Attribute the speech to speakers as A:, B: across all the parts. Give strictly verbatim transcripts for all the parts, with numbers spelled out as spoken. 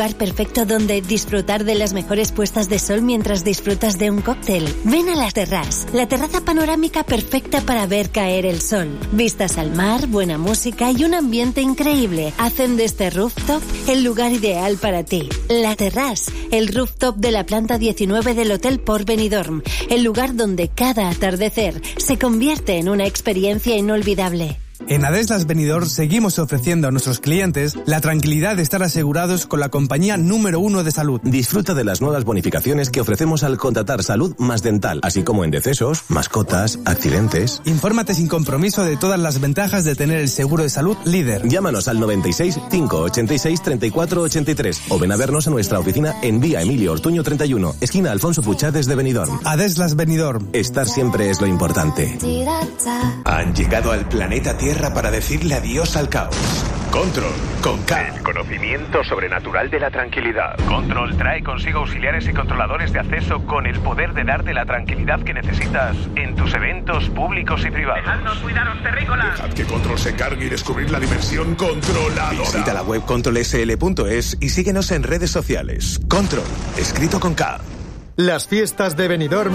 A: lugar perfecto donde disfrutar de las mejores puestas de sol mientras disfrutas de un cóctel. Ven a La Terrasse, la terraza panorámica perfecta para ver caer el sol. Vistas al mar, buena música y un ambiente increíble hacen de este rooftop el lugar ideal para ti. La Terrasse, el rooftop de la planta diecinueve del Hotel Port Benidorm, el lugar donde cada atardecer se convierte en una experiencia inolvidable.
B: En Adeslas Benidorm seguimos ofreciendo a nuestros clientes la tranquilidad de estar asegurados con la compañía número uno de salud.
C: Disfruta de las nuevas bonificaciones que ofrecemos al contratar salud más dental, así como en decesos, mascotas, accidentes.
B: Infórmate sin compromiso de todas las ventajas de tener el seguro de salud líder.
C: Llámanos al noventa y seis, cinco ochenta y seis, treinta y cuatro ochenta y tres o ven a vernos a nuestra oficina en Vía Emilio Ortuño treinta y uno, esquina Alfonso Puchades de Benidorm.
B: Adeslas Benidorm.
C: Estar siempre es lo importante.
D: Han llegado al planeta Tierra para decirle adiós al caos. Control, con K.
E: El conocimiento sobrenatural de la tranquilidad. Control trae consigo auxiliares y controladores de acceso con el poder de darte la tranquilidad que necesitas en tus eventos públicos y privados.
F: ¡Dejadnos cuidaros, terrícolas!
D: Dejad que Control se encargue y descubrir la dimensión controladora. Visita la web control s l punto es y síguenos en redes sociales. Control, escrito con K.
G: Las fiestas de Benidorm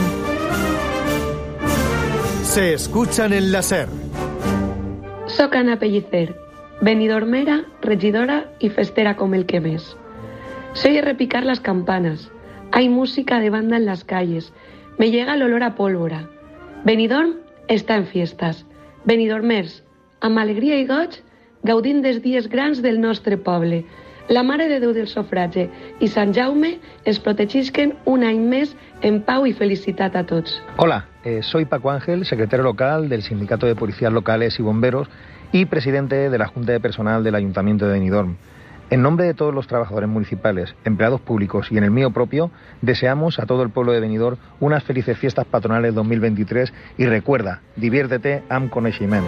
G: se escuchan en la SER.
H: Soc Ana Pellicer, benidormera, regidora y festera como el que ves. Se oye repicar las campanas, hay música de banda en las calles, me llega el olor a pólvora. Benidorm està en fiestas. Benidormers, amb alegria i goig, gaudint dels dies grans del nostre poble. La Mare de Déu del Sofrage i Sant Jaume es protegisquen un any més en pau y felicitat a tots.
I: Hola, eh, soy Paco Ángel, secretario local del Sindicato de Policías Locales y Bomberos y presidente de la Junta de Personal del Ayuntamiento de Benidorm. En nombre de todos los trabajadores municipales, empleados públicos y en el mío propio, deseamos a todo el pueblo de Benidorm unas felices fiestas patronales dos mil veintitrés y recuerda, diviértete amb coneixement.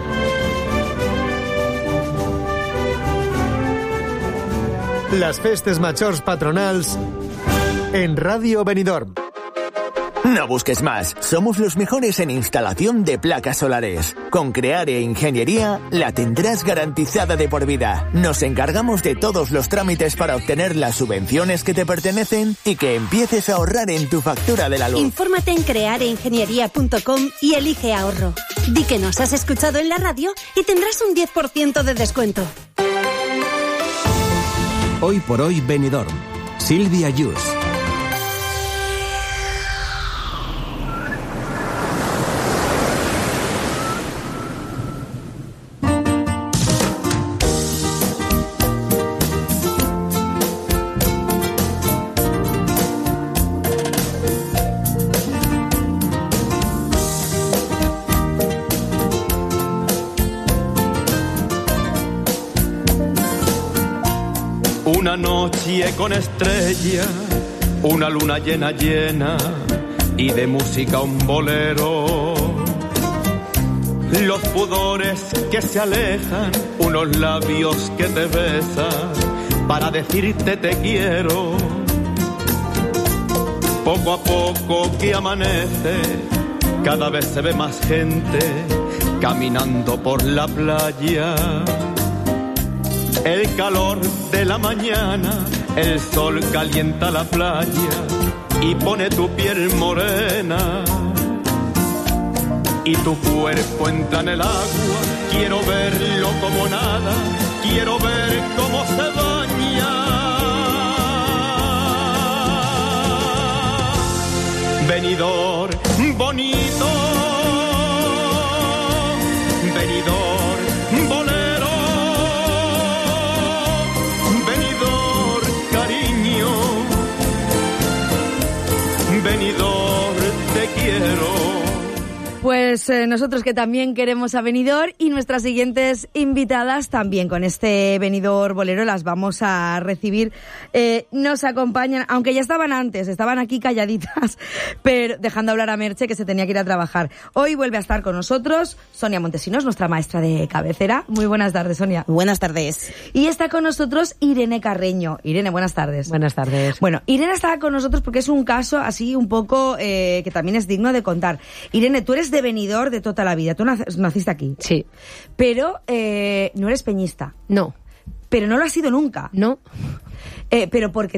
G: Las festes majors patronals en Radio Benidorm.
J: No busques más, somos los mejores en instalación de placas solares. Con Creare Ingeniería la tendrás garantizada de por vida. Nos encargamos de todos los trámites para obtener las subvenciones que te pertenecen y que empieces a ahorrar en tu factura de la luz.
A: Infórmate en creare ingeniería punto com y elige ahorro. Di que nos has escuchado en la radio y tendrás un diez por ciento de descuento.
K: Hoy por hoy Benidorm. Silvia Yus.
L: Una noche con estrellas, una luna llena llena y de música un bolero. Los pudores que se alejan, unos labios que te besan para decirte te quiero. Poco a poco que amanece, cada vez se ve más gente caminando por la playa. El calor de la mañana, el sol calienta la playa y pone tu piel morena. Y tu cuerpo entra en el agua, quiero verlo como nada, quiero ver cómo se baña. Benidorm, bonito, Benidorm, bolero. Benidorm, te quiero.
M: Pues eh, nosotros que también queremos a Benidorm y nuestras siguientes invitadas también con este Benidorm bolero las vamos a recibir. Eh, nos acompañan, aunque ya estaban antes, estaban aquí calladitas, pero dejando hablar a Merche que se tenía que ir a trabajar. Hoy vuelve a estar con nosotros Sonia Montesinos, nuestra maestra de cabecera. Muy buenas tardes, Sonia.
N: Buenas tardes.
M: Y está con nosotros Irene Carreño. Irene, buenas tardes.
N: Buenas tardes.
M: Bueno, Irene está con nosotros porque es un caso así un poco eh, que también es digno de contar. Irene, tú eres de Benidorm de toda la vida. Tú naciste aquí.
N: Sí.
M: Pero eh, no eres peñista.
N: No.
M: Pero no lo has sido nunca.
N: No.
M: Eh, pero porque